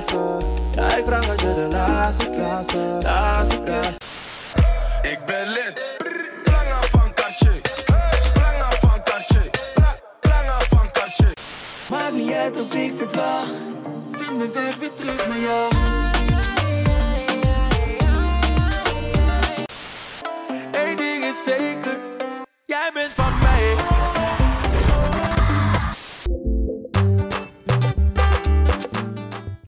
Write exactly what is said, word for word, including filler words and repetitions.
laatste. Ja, ik vraag het je de laatste, laatste, laatste, laatste. Ik ben lid. Planga van Cartier. Planga van Cartier. Planga van Cartier. Maakt niet uit of ik verdwaal. Vind mijn weg weer terug naar jou. Eén ding is zeker. Jij bent van mij.